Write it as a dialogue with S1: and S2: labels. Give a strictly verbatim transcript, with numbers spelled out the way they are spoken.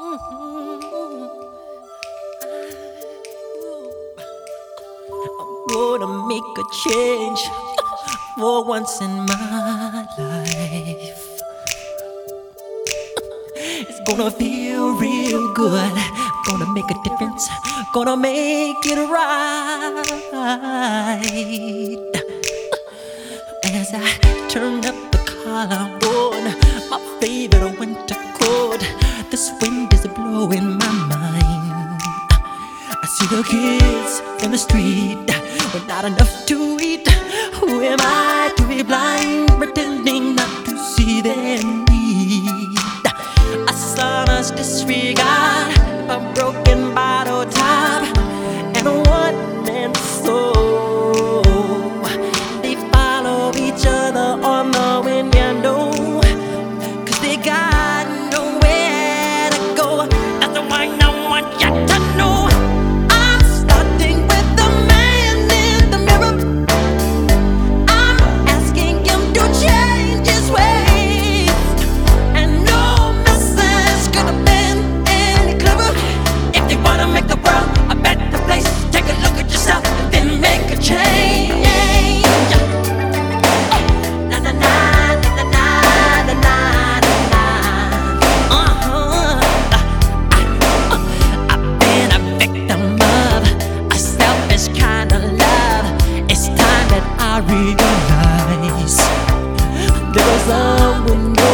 S1: Mhm. I'm gonna make a change for once in my life. It's gonna feel real good. Gonna make a difference. Gonna make it right. As I turn up the collar on my favorite winter coat, this wind is blowing my mind. I see the kids in the street with not enough to eat. Who am I to be blind, pretending not to see their need? A son's disregard, a broken bottle top, and a one-man soul. They follow each other on the wind, you know, 'cause they got nowhere to go. That's why I want you to know. I'm starting with the man in the mirror. I'm asking him to change his ways, and no message could have been any clearer. If you wanna make the world a better place, take a look at yourself and then make a change. Na na na na na na na na. Uh-huh. I've been a victim of a selfish kind of love. It's time that I realize there was someone